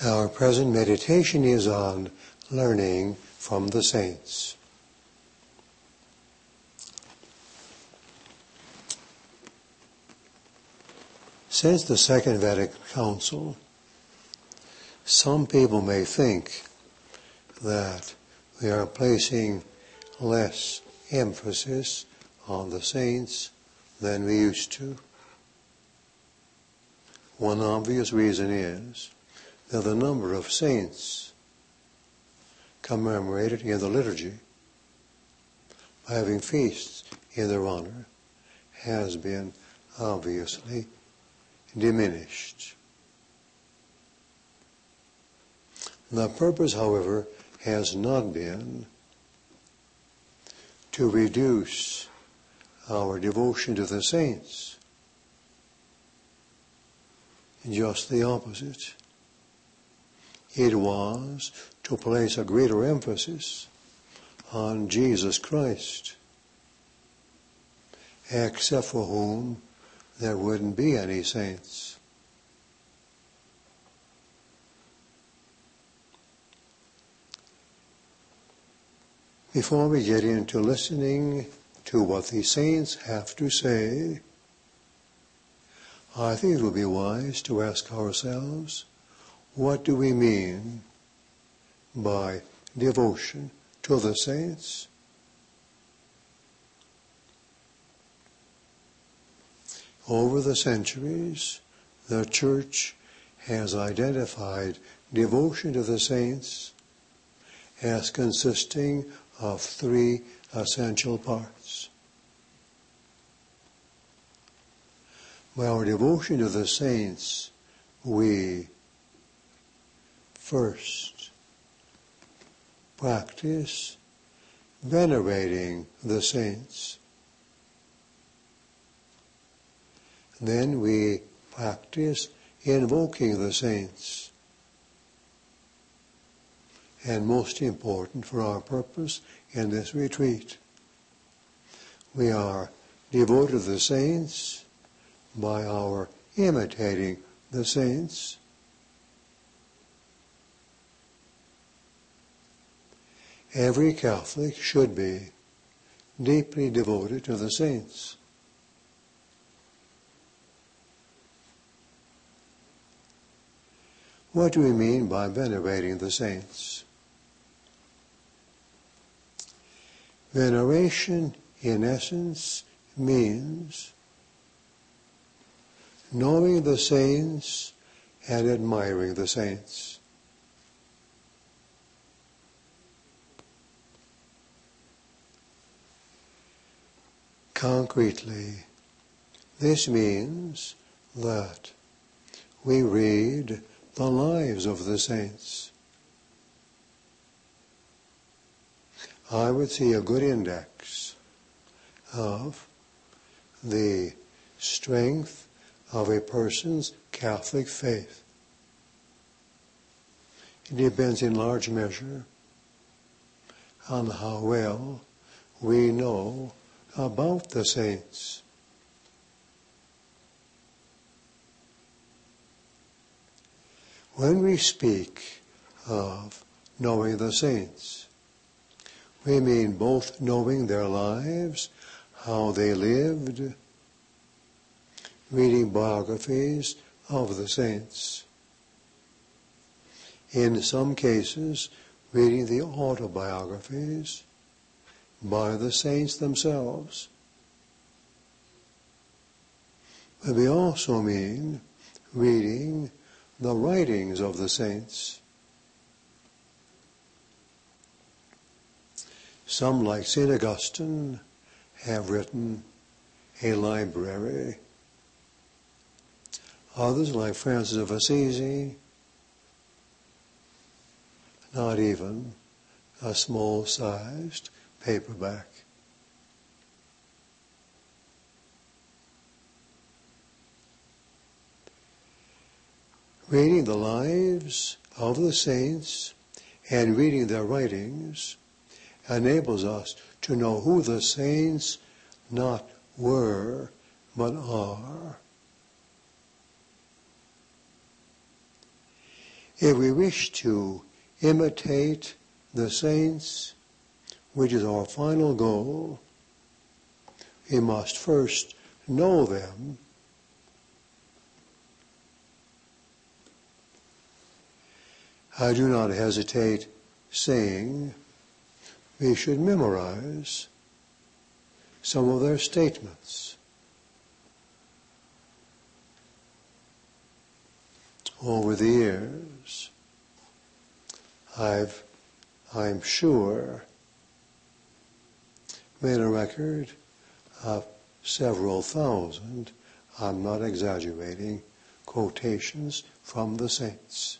Our present meditation is on learning from the saints. Since the Second Vatican Council, some people may think that we are placing less emphasis on the saints than we used to. One obvious reason is that the number of saints commemorated in the liturgy by having feasts in their honor has been obviously diminished. The purpose, however, has not been to reduce our devotion to the saints. Just the opposite. It was to place a greater emphasis on Jesus Christ, except for whom there wouldn't be any saints. Before we get into listening to what the saints have to say, I think it would be wise to ask ourselves, what do we mean by devotion to the saints? Over the centuries, the Church has identified devotion to the saints as consisting of three essential parts. By our devotion to the saints, we first practice venerating the saints. Then we practice invoking the saints. And most important for our purpose in this retreat, we are devoted to the saints by our imitating the saints. Every Catholic should be deeply devoted to the saints. What do we mean by venerating the saints? Veneration, in essence, means knowing the saints and admiring the saints. Concretely, this means that we read the lives of the saints. I would see a good index of the strength of a person's Catholic faith. It depends in large measure on how well we know about the saints. When we speak of knowing the saints, we mean both knowing their lives, how they lived, reading biographies of the saints. In some cases, reading the autobiographies by the saints themselves. But we also mean reading the writings of the saints. Some, like St. Augustine, have written a library. Others, like Francis of Assisi, not even a small-sized paperback. Reading the lives of the saints and reading their writings enables us to know who the saints not were, but are. If we wish to imitate the saints, which is our final goal, we must first know them. I do not hesitate saying we should memorize some of their statements. Over the years, I'm sure, made a record of several thousand, I'm not exaggerating, quotations from the saints.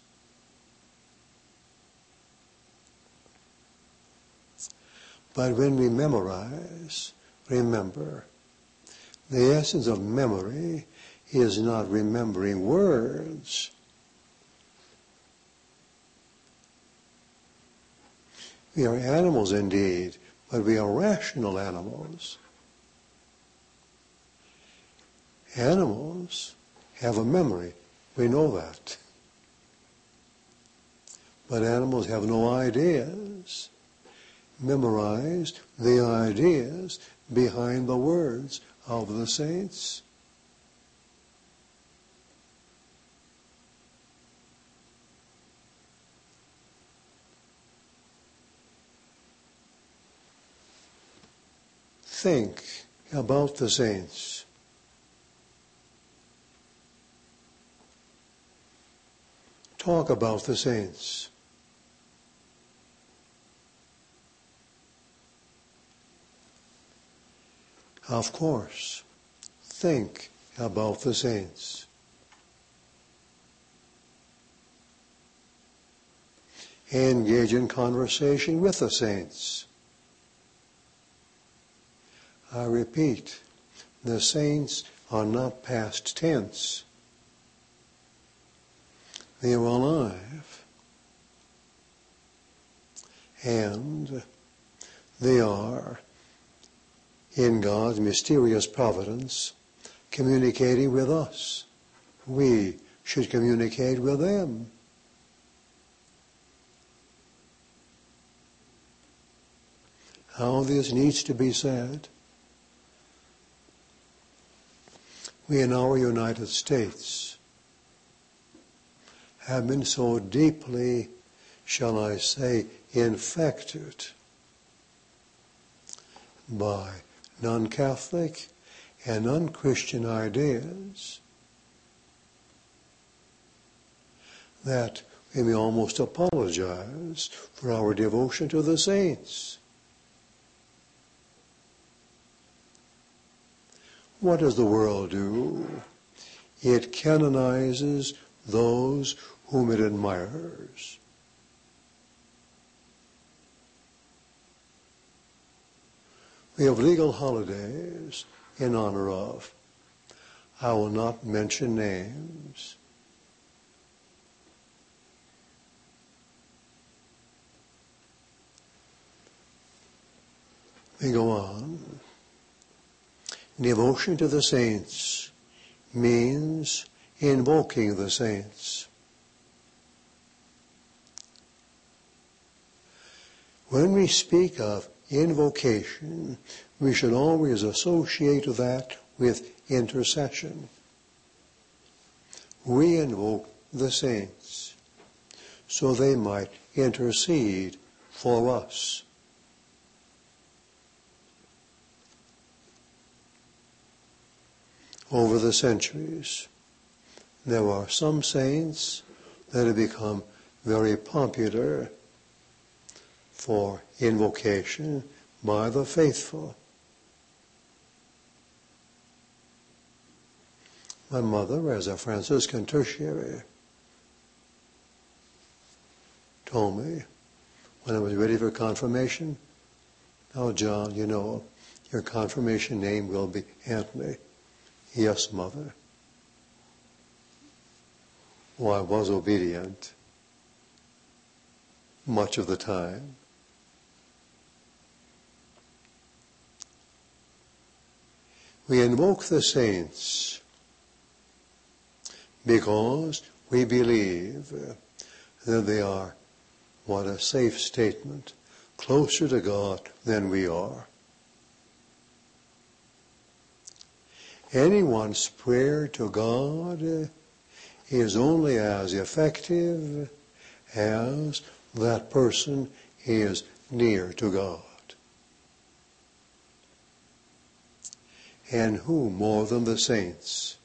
But when we memorize, remember, the essence of memory is not remembering words. We are animals indeed, but we are rational animals. Animals have a memory. We know that. But animals have no ideas. Memorize the ideas behind the words of the saints. Think about the saints. Talk about the saints. Of course, think about the saints. Engage in conversation with the saints. I repeat, the saints are not past tense. They are alive. And they are, in God's mysterious providence, communicating with us. We should communicate with them. How this needs to be said. We in our United States have been so deeply, shall I say, infected by non-Catholic and non-Christian ideas that we may almost apologize for our devotion to the saints. What does the world do? It canonizes those whom it admires. We have legal holidays in honor of. I will not mention names. We go on. Devotion to the saints means invoking the saints. When we speak of invocation, we should always associate that with intercession. We invoke the saints so they might intercede for us. Over the centuries, there are some saints that have become very popular for invocation by the faithful. My mother, as a Franciscan tertiary, told me when I was ready for confirmation, "Now, John, you know, your confirmation name will be Anthony." "Yes, Mother." Well, I was obedient much of the time. We invoke the saints because we believe that they are, what a safe statement, closer to God than we are. Anyone's prayer to God is only as effective as that person is near to God. And who more than the saints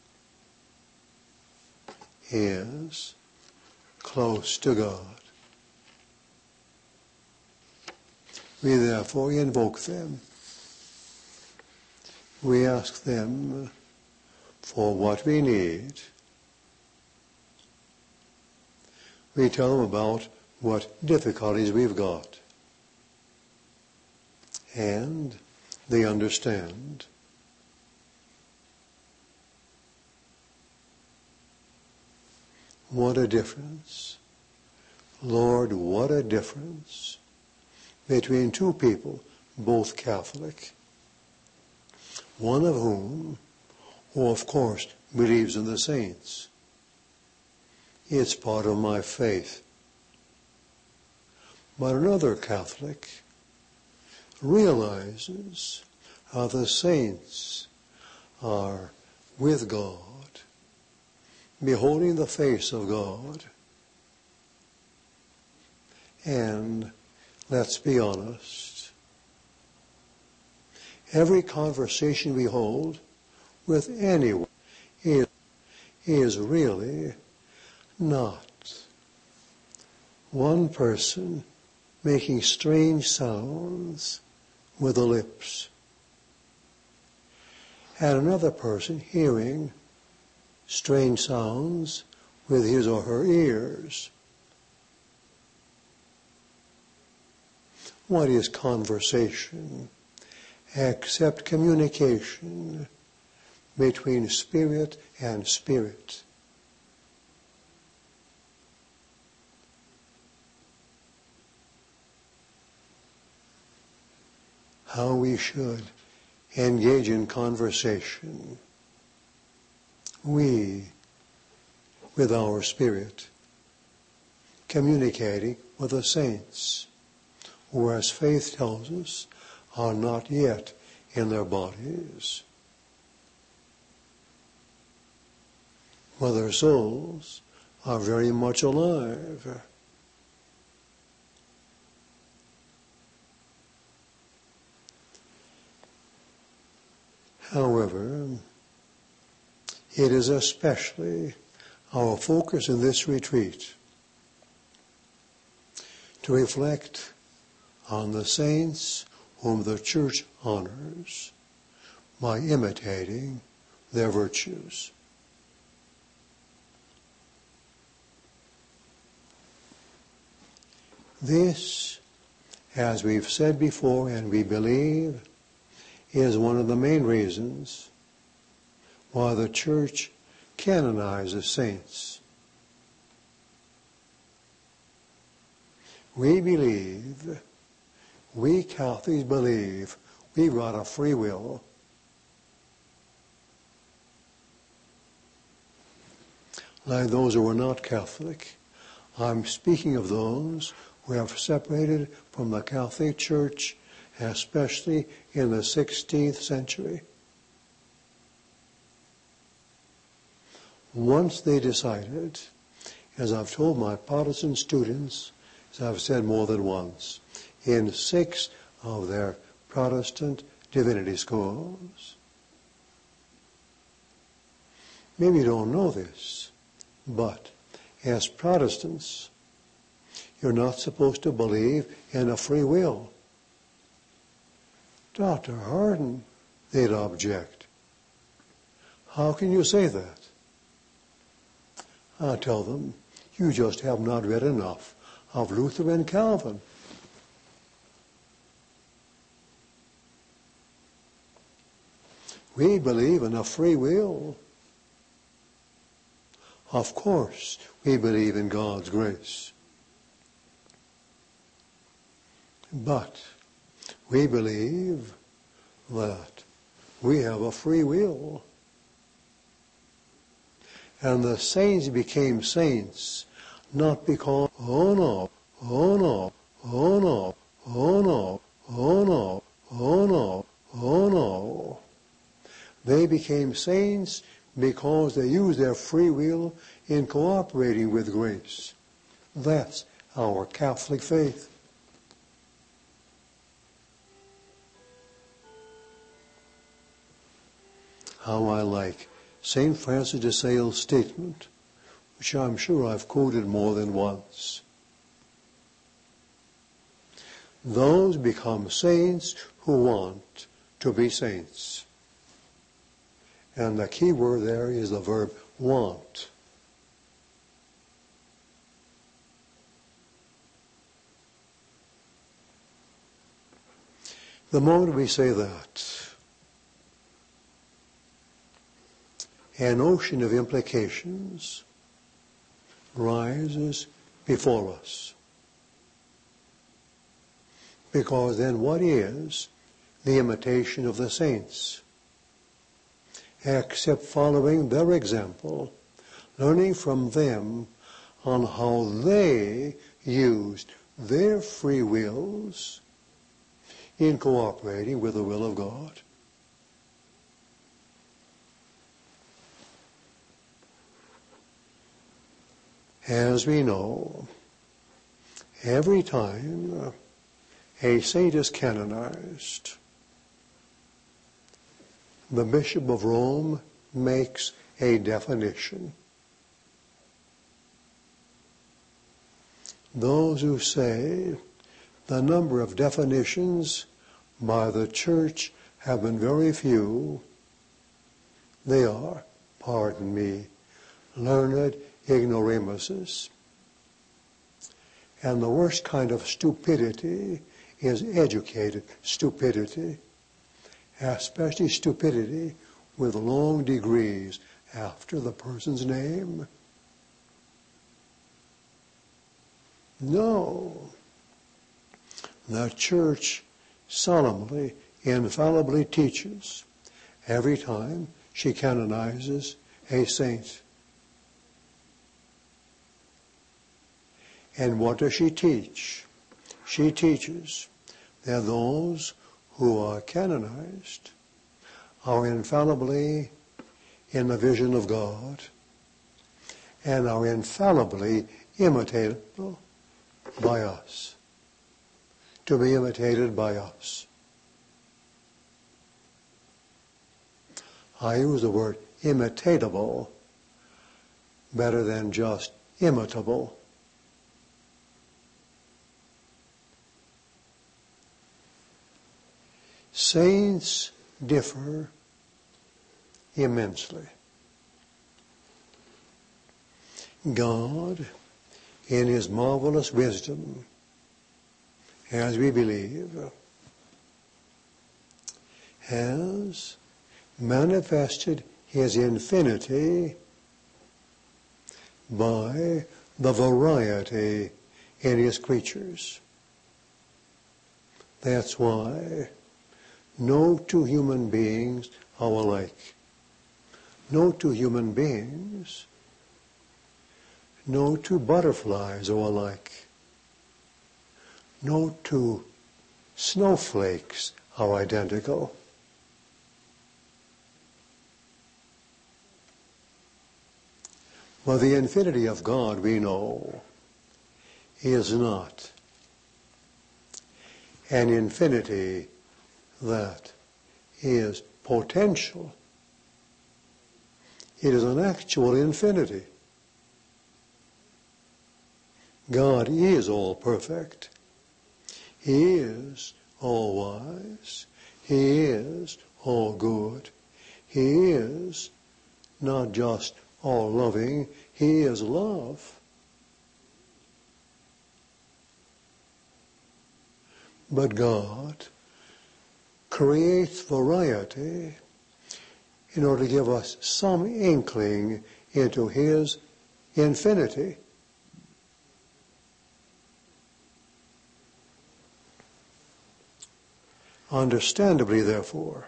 is close to God? We therefore invoke them. We ask them for what we need. We tell them about what difficulties we've got. And they understand. What a difference. Lord, what a difference between two people, both Catholic, one of whom, who of course believes in the saints. It's part of my faith. But another Catholic realizes how the saints are with God, beholding the face of God. And let's be honest, every conversation we hold with anyone is really not one person making strange sounds with the lips and another person hearing strange sounds with his or her ears. What is conversation except communication between spirit and spirit? How we should engage in conversation. We, with our spirit, communicating with the saints, who, as faith tells us, are not yet in their bodies, but their souls are very much alive. However, it is especially our focus in this retreat to reflect on the saints whom the Church honors by imitating their virtues. This, as we've said before and we believe, is one of the main reasons why the Church canonizes saints. We believe, we Catholics believe, we've got a free will. Like those who are not Catholic, I'm speaking of those who have separated from the Catholic Church, especially in the 16th century. Once they decided, as I've told my Protestant students, as I've said more than once, in 6 of their Protestant divinity schools. Maybe you don't know this, but as Protestants, you're not supposed to believe in a free will. Dr. Hardin, they'd object. How can you say that? I tell them, you just have not read enough of Luther and Calvin. We believe in a free will. Of course, we believe in God's grace. But we believe that we have a free will. And the saints became saints not because, oh no, oh no, oh no, oh no, oh no, oh no, oh no. They became saints because they used their free will in cooperating with grace. That's our Catholic faith. How I like St. Francis de Sales' statement, which I'm sure I've quoted more than once. Those become saints who want to be saints. And the key word there is the verb want. The moment we say that, an ocean of implications rises before us. Because then what is the imitation of the saints? Except following their example, learning from them on how they used their free wills in cooperating with the will of God. As we know, every time a saint is canonized, the Bishop of Rome makes a definition. Those who say the number of definitions by the Church have been very few, they are, pardon me, learned ignoramuses. And the worst kind of stupidity is educated stupidity, especially stupidity with long degrees after the person's name. No. The Church solemnly, infallibly teaches every time she canonizes a saint. And what does she teach? She teaches that those who are canonized are infallibly in the vision of God and are infallibly imitatable by us, to be imitated by us. I use the word imitatable better than just imitable. Saints differ immensely. God, in His marvelous wisdom, as we believe, has manifested His infinity by the variety in His creatures. That's why no two human beings are alike. No two human beings, no two butterflies are alike. No two snowflakes are identical. But the infinity of God, we know, is not an infinity that is potential. It is an actual infinity. God is all perfect. He is all wise. He is all good. He is not just all loving. He is love. But God creates variety in order to give us some inkling into His infinity. Understandably, therefore,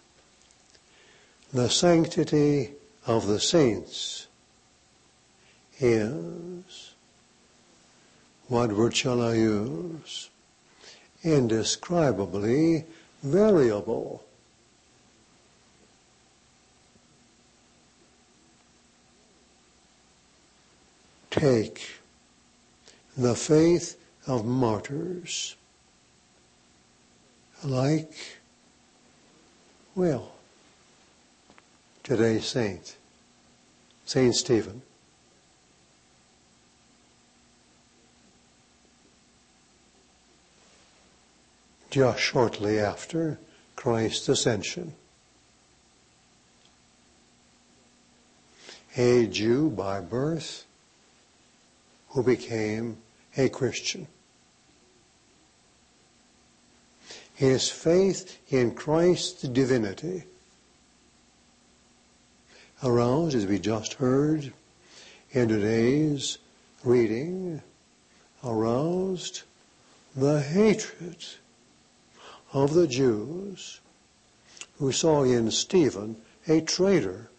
the sanctity of the saints is, what word shall I use? Indescribably variable. Take the faith of martyrs, like, well, today's saint, Saint Stephen. Just shortly after Christ's ascension. A Jew by birth who became a Christian. His faith in Christ's divinity aroused, as we just heard in today's reading, aroused the hatred of the Jews who saw in Stephen a traitor.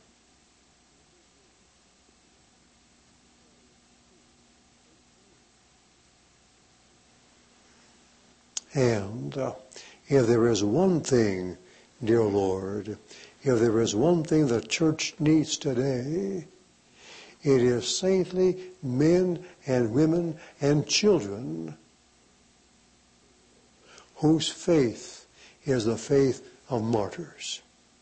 And if there is one thing, dear Lord, if there is one thing the church needs today, it is saintly men and women and children whose faith is the faith of martyrs.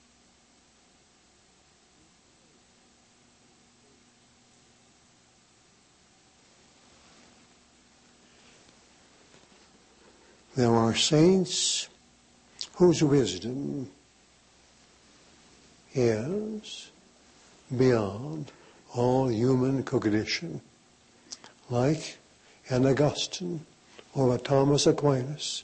There are saints whose wisdom is beyond all human cognition, like an Augustine or a Thomas Aquinas.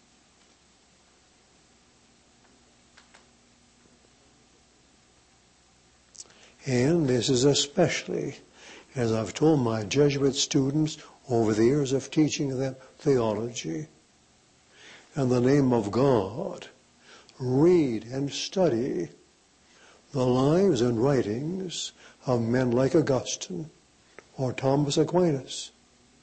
And this is especially, as I've told my Jesuit students over the years of teaching them theology, in the name of God, read and study the lives and writings of men like Augustine or Thomas Aquinas.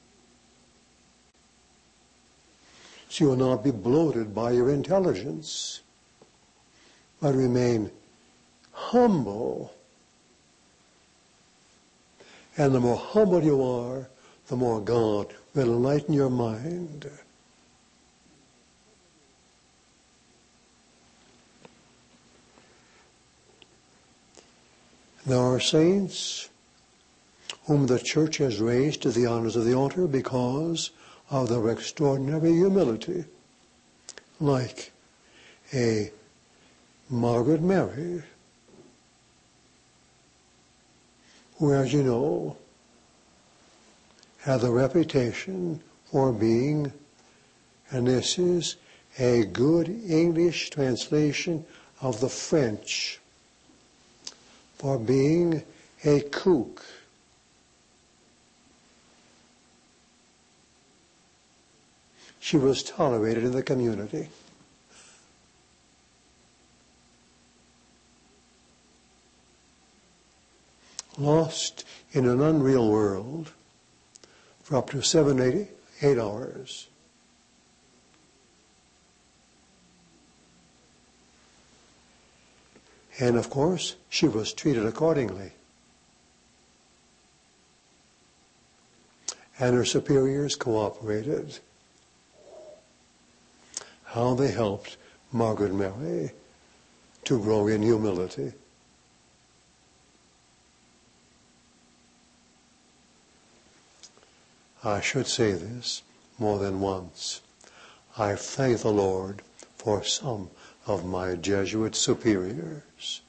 So you will not be bloated by your intelligence, but remain humble. And the more humble you are, the more God will enlighten your mind. There are saints whom the church has raised to the honors of the altar because of their extraordinary humility, like a Margaret Mary, who, as you know, had the reputation for being, and this is a good English translation of the French, for being a kook. She was tolerated in the community. Lost in an unreal world for up to 8 hours. And of course, she was treated accordingly. And her superiors cooperated. How they helped Margaret Mary to grow in humility. I should say this more than once. I thank the Lord for some of my Jesuit superiors.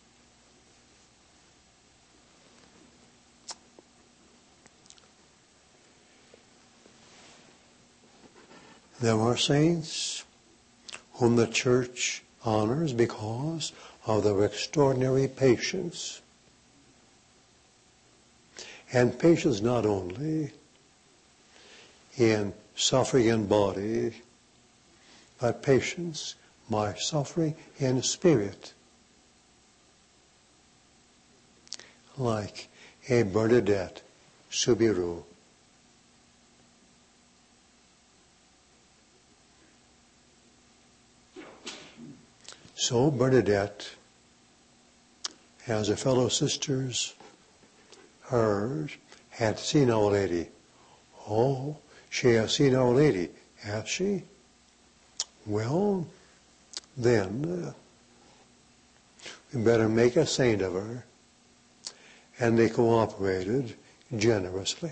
There are saints whom the church honors because of their extraordinary patience. And patience not only in suffering in body, but patience by suffering in spirit, like a Bernadette Subiru. So Bernadette, as her fellow sisters heard, had seen Our Lady. Oh, she has seen Our Lady, has she? Well, then, we better make a saint of her. And they cooperated generously.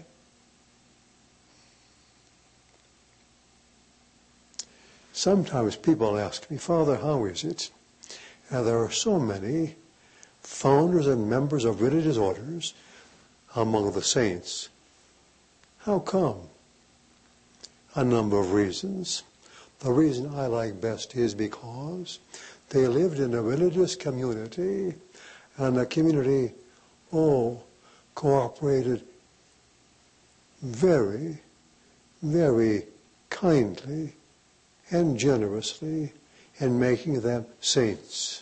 Sometimes people ask me, Father, how is it? And there are so many founders and members of religious orders among the saints. How come? A number of reasons. The reason I like best is because they lived in a religious community, and the community, cooperated very, very kindly and generously in making them saints.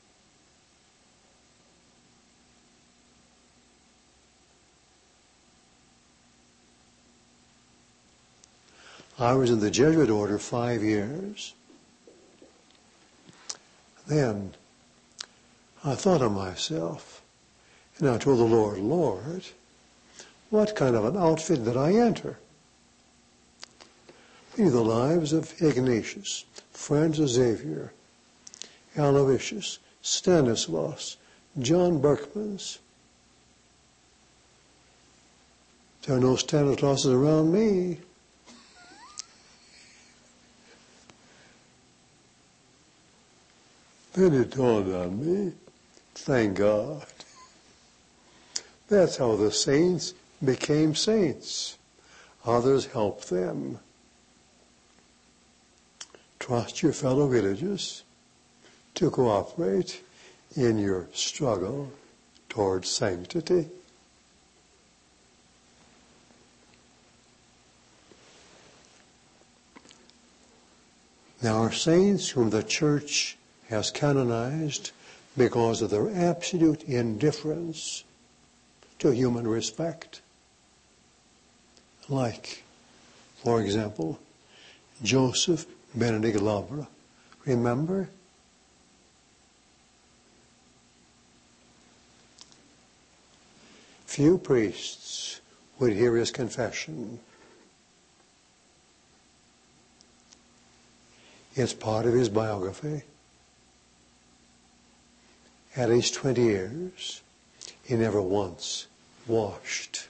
I was in the Jesuit order 5 years. Then I thought of myself, and I told the Lord, Lord, what kind of an outfit did I enter? Read the lives of Ignatius, Francis Xavier, Aloysius, Stanislaus, John Berkmans. There are no Stanislauses around me. Then it dawned on me, thank God. That's how the saints became saints. Others helped them. Trust your fellow religious to cooperate in your struggle towards sanctity. There are saints whom the Church has canonized because of their absolute indifference to human respect. Like, for example, Joseph Benedict Labra. Remember? Few priests would hear his confession. It's part of his biography. At age 20 years, he never once washed.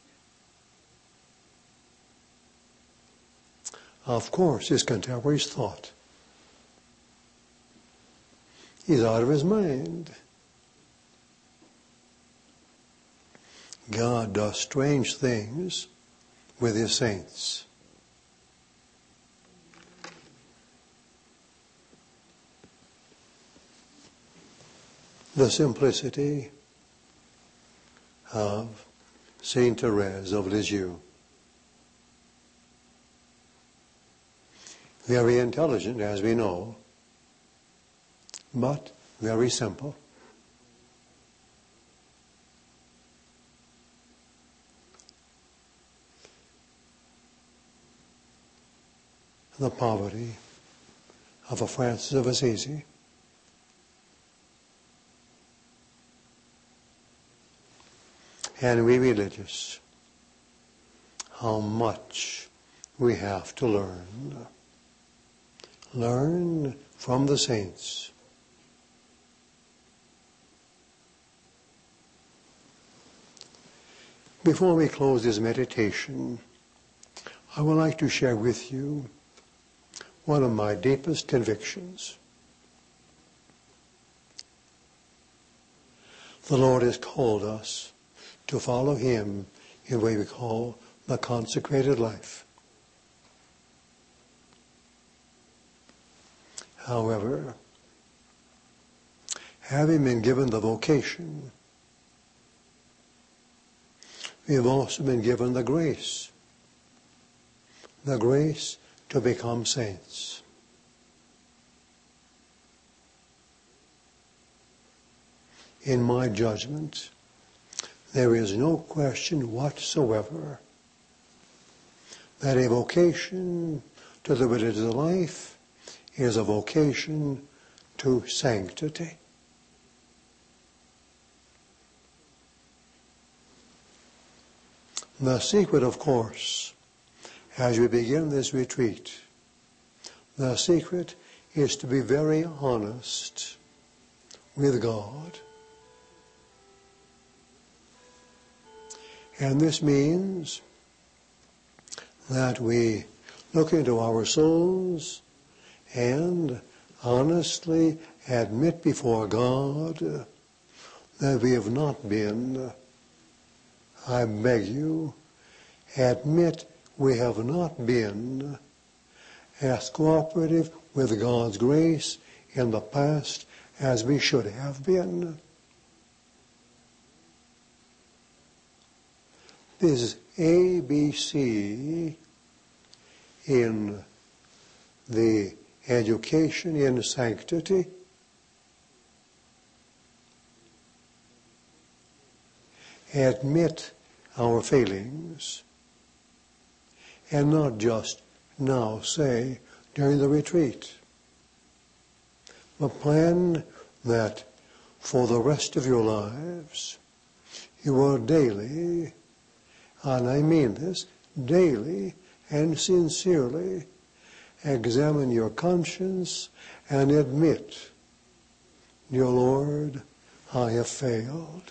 Of course, his contemporaries thought he's out of his mind. God does strange things with his saints. The simplicity of Saint Therese of Lisieux. Very intelligent, as we know, but very simple. The poverty of a Francis of Assisi. And we religious, how much we have to learn. Learn from the saints. Before we close this meditation, I would like to share with you one of my deepest convictions. The Lord has called us to follow Him in what we call the consecrated life. However, having been given the vocation, we have also been given the grace to become saints. In my judgment, there is no question whatsoever that a vocation to the religious life is a vocation to sanctity. The secret, of course, as we begin this retreat, the secret is to be very honest with God. And this means that we look into our souls and honestly admit before God that we have not been, I beg you, admit we have not been as cooperative with God's grace in the past as we should have been. This is ABC in the education in sanctity. Admit our failings, and not just now say during the retreat, but plan that for the rest of your lives you will daily, and I mean this, daily and sincerely examine your conscience and admit, dear Lord, I have failed.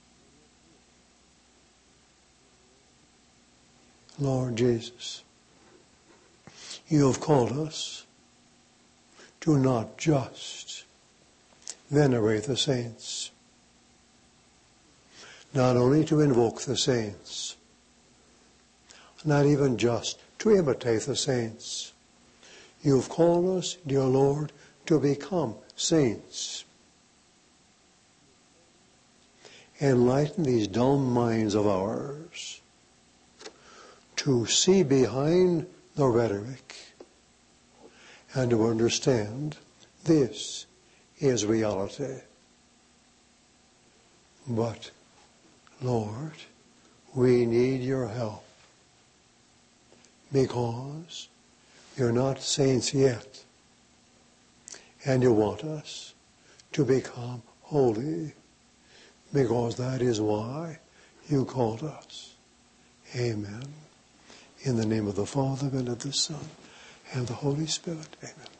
Lord Jesus, you have called us to not just venerate the saints, not only to invoke the saints, not even just to imitate the saints. You have called us, dear Lord, to become saints. Enlighten these dull minds of ours to see behind the rhetoric and to understand this is reality. But, Lord, we need your help because you're not saints yet, and you want us to become holy because that is why you called us. Amen. In the name of the Father, and of the Son, and the Holy Spirit. Amen.